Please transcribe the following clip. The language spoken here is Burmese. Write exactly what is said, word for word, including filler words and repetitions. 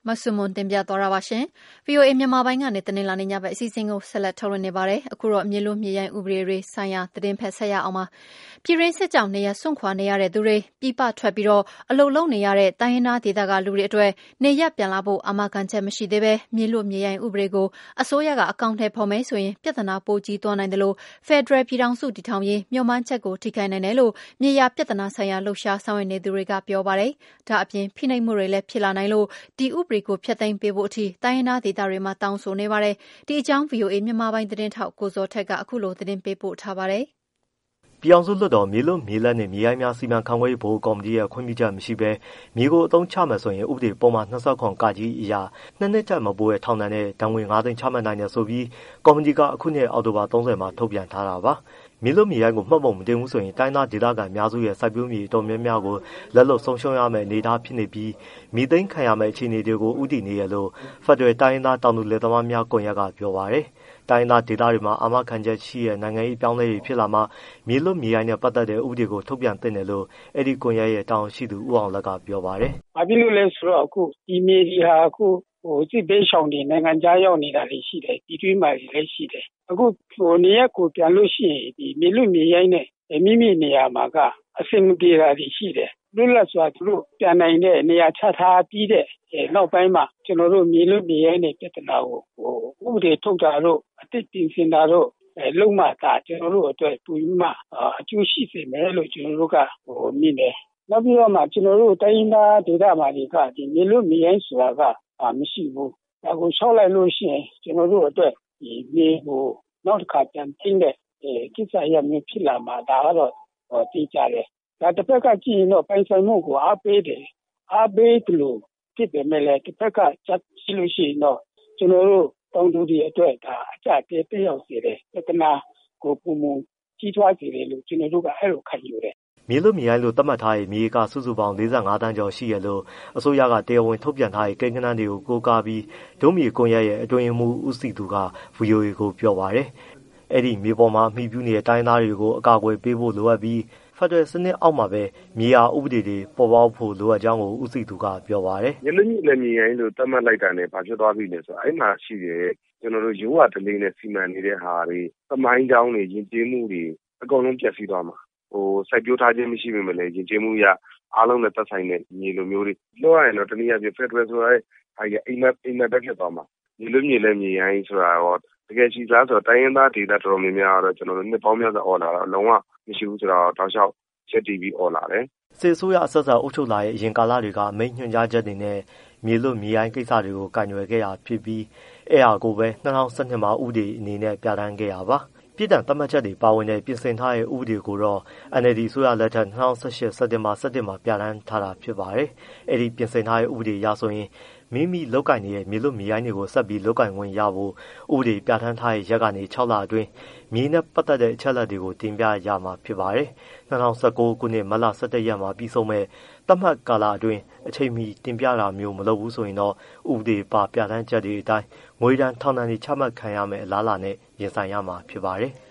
မဆုမွန်တင်ပြသွားတာပါရှင်။ ဗွီအိုအေမြန်မာပိုင်းကနေတနင်္လာနေ့ညဘက်အစီအစဉ်ကိုဆက်လက်ထုတ်လွှင့်နေပါတယ်။အခုတော့မြေလို့မြေရိုင်းဥပဒေတွေဆိုင်ရာသတင်းဖက်ဆက်ရအောင်ပါ။ပြည်ရင်းစစ်ကြောင့်နေရစွန့်ခွာနေရတဲ့သူတွေပြည်ပထွက်ပြီးတော့အလုပ်လုပ်နေရတဲ့တိုင်းရင်းသားဒေသကလူတွေအတွက်နေရပ်ပြန်လာဖို့အာမခံချက်မရှိသေးပဲမြေလို့မြေရိုင်းဥပဒေကိုအစိုးရကအကောင့်ထဲပေါ်မယ်ဆိုရင်ပြဿနာပိုကြီးသွားနိုင်တယ်လို့ဖက်ဒရယ်ပြည်ထောင်စုတည်ထောင်ရေးမျှော်မှန်းချက်ကိုထိခိုက်နိုင်တယ်လို့မြေယာပြဿနာဆိုင်ရာလှုပ်ရှားဆောင်ရွက်နေသူတွေကပြောပါတယ်။ဒါအပြင်ဖိနှိပ်မှုတွေလည်းဖြစ်လာနိုင်လို့ဒီဥပဒေကိုဖျက်သိမ်းပေးဖို့အထိတိုင်းရင်းသားဒေသတွေမှာတောင်းဆိုနေပါတယ်။ဒီအကြောင်း ဗွီအိုအေမြန်မာပိုင်းသတင်းထောက်ကိုဇော်ထက်ကအခုလိုသတင်းပေးပို့ထားပါတယ်။ပြည်အောင်စုလွှတ်တော်မြေလို့မြေလက်နဲ့မြေရိုင်းများစီမံခန့်ခွဲရေးဘိုးကော်မတီရဲ့ခွင့်ပြုချက်မရှိဘဲမြေကိုအသုံးချမယ်ဆိုရင်ဥပဒေပေါ်မှာ၂၇ကကြီးအရာနှစ်နှစ်တက်မပိုးတဲ့ထောင်ဒဏ်နဲ့ဒဏ်ငွေ၅သိန်းချမှတ်နိုင်တယ်ဆိုပြီးကော်မတီကအခုနှစ်အောက်တိုဘာ၃၀မှာထုတ်ပြန်ထားတာပါ။မြေလို့မြေရိုင်းကိုမှတ်ပုံမတင်ဘူးဆိုရင်တိုင်းသားဒေသခံအများစုရဲ့စိုက်ပျိုးမြေတော်များများကိုလက်လွတ်ဆုံးရှုံးရမယ့်အနေအထားဖြစ်နေပြီးမြေသိမ်းခံရမယ့်အခြေအနေတွေကိုဥတည်နေရလို့ဖက်ဒရယ်တိုင်းသားတောင်သူလယ်သမားများကွန်ရက်ကပြောပါတယ်။တိုင်းသားဒေသတွေမှာအာမခံချက်ရှိတဲ့နိုင်ငံရေးပြောင်းလဲရေးဖြစ်လာမှမြေလွတ်မြေရိုင်းနဲ့ပတ်သက်တဲ့ဥပဒေကိုထုတ်ပြန်သင့်တယ်လို့အဲ့ဒီကွန်ရက်ရဲ့တာဝန်ရှိသူဦးအောင်လက်ကပြောပါတယ်။ဘာဖြစ်လို့လဲဆိုတော့အခုဒီမြေဒီဟာအခုဟိုစစ်ပေးရှောင်တွေနိုင်ငံခြားရောက်နေတာတွေရှိတယ်ဒီတွင်းမှာလည်းရှိတယ်အခုဟိုနေရက်ကိုပြန်လို့ရှိရင်ဒီမြေလွတ်မြေရိုင်းနဲ့မိမိနေရာမှာကအဆင်မပြေတာတွေရှိတယ်လွတ်လပ်စွာသူတို့ပြန်နိုင်တဲ့နေရာချထားပြီးတဲ့နောက်ပိုင်းမှာကျွန်တော်တို့မြေလွတ်မြေရိုင်းနဲ့ပြဿနာကိုဟိုဥပဒေထုတ်တာတို့အသစ်ပြင်ဆင်တာတို့အဲလုံမှသာကျွန်တော်တို့အတွက်ပူပြီးမှအကျိုးရှိစေမယ်လို့ကျွန်တော်တို့ကဟိုမြင်တယ်နောက်ပြီးတော့မှကျွန်တော်တို့တိုင်းရင်းသားဒေသမှာတွေကဒီမြေလွတ်မြေရိုင်းဆိုတာကမရှိဘူးဒါကိုရှောက်လိုက်လို့ရှိရင်ကျွန်တော်တို့အတွက်ဒီမြေကိုနောက်တစ်ခါပြန်သိတဲ့ကိစ္စရမျိုးဖြစ်လာမှာဒါကတော့သိကြတယ်ဒါတစ်ဖက်ကကြည့်ရင်တော့ပိုင်ဆိုင်မှုကိုအားပေးတယ်အားပေးတယ်လို့ဖြစ်ပေမဲ့လည်းတစ်ဖက်ကချက်ရှိလို့ရှိရင်တော့ကျွန်တော်တို့တောင်သူတွေအတွက်ဒါအကြတဲ့ပြရောက်စေတယ်ပြဿနာကိုပုံမှန်ကြီးထွားစေတယ်လို့ကျွန်တော်တို့ကအဲ့လိုခံယူတယ်မြေလို့မြေရိုင်းလို့သတ်မှတ်ထားတဲ့မြေကစုစုပေါင်း၄၅တန်းကျော်ရှိရလို့အစိုးရကတရားဝင်ထုတ်ပြန်ထားတဲ့ကိန်းဂဏန်းတွေကိုကိုးကားပြီးဒုမြေကွန်ရက်ရဲ့အတွင်းမှုဦးစီသူက ဗွီအိုအေကိုပြောပါတယ်။အဲ့ဒီမြေပေါ်မှာမှီပြုနေတဲ့တိုင်းသားတွေကိုအကာအကွယ်ပေးဖို့လိုအပ်ပြီးဖက်ဒရယ်စနစ်အောက်မှာပဲမြေယာဥပဒေတွေပေါ်ပေါက်ဖို့လိုအပ်ကြောင်းကိုဦးစီသူကပြောပါတယ်။မြေလို့မြေရိုင်းလို့သတ်မှတ်လိုက်တာနဲ့ဘာဖြစ်သွားပြီလဲဆိုတော့အဲ့မှာရှိတဲ့ကျွန်တော်တို့ရိုးဝါဒလေးနဲ့စီမံနေတဲ့ဟာတွေသမိုင်းကြောင်းတွေယဉ်ကျေးမှုတွေအကုန်လုံးပျက်စီးသွားမှာဟိုစိုက်ပျိုးထားခြင်းမရှိပေမဲ့လည်းယဉ်ကျေးမှုရအားလုံးနဲ့သက်ဆိုင်တဲ့မြေလိုမျိုးတွေပြောရရင်တော့တနည်းအားဖြင့်ဖက်ဒရယ်ဆိုရဲဟာအိမ်မက်အိမ်မက်တက်ဖြစ်သွားမှာမြေလို့မြေလဲမြေရိုင်းဆိုတာတော့တကယ်ရှိသားဆိုတိုင်းရင်းသားဒေသတော်တော်များများတော့ကျွန်တော်တို့နှစ်ပေါင်းများစွာអော်လာတော့လုံးဝမရှိဘူးဆိုတော့တောက်လျှောက်ချက်တီးပြီးអော်လာတယ်စစ်ဆိုးရအဆက်ဆက်အုပ်ချုပ်လာတဲ့အရင်ကာလတွေကအမိန့်ညွှန်ကြားချက်တွေနဲ့မြေလွတ်မြေရိုင်းကိစ္စတွေကိုကင်ရွယ်ခဲ့တာဖြစ်ပြီးအဲ့ဟာကိုပဲ၂၀၁၂မှာဥပဒေအနေနဲ့ပြဋ္ဌာန်းခဲ့တာပါပြည်ထောင်သတ်မှတ်ချက်တွေပါဝင်တဲ့ပြင်ဆင်ထားတဲ့ဥပဒေကိုတော့ အန်အယ်လ်ဒီ အစိုးရလက်ထက်၂၀၁၈စက်တင်ဘာ၁၁မှာပြဋ္ဌာန်းထားတာဖြစ်ပါတယ်။အဲ့ဒီပြင်ဆင်ထားတဲ့ဥပဒေအရဆိုရင်မိမိလောက်ကင်နေတဲ့မြေလွတ်မြေရိုင်းတွေကိုဆက်ပြီးလောက်ကင်ခွင့်ရဖို့ဥပဒေပြဋ္ဌာန်းထားတဲ့ရက်ကနေ၆လအတွင်းမြေနဲ့ပတ်သက်တဲ့အချက်အလက်တွေကိုတင်ပြရမှာဖြစ်ပါတယ်။၂၀၁၉ခုနှစ်မတ်လ၁၁ရက်မှာပြီးဆုံးမဲ့သတ်မှတ်ကာလအတွင်းအချိန်မီတင်ပြတာမျိုးမလုပ်ဘူးဆိုရင်တော့ဥပဒေပါပြဋ္ဌာန်းချက်တွေအတိုင်းငွေဒဏ်ထောင်ဒဏ်တွေချမှတ်ခံရမယ့်အလားအလာနဲ့ရင်ဆိုင်ရမှာဖြစ်ပါတယ်။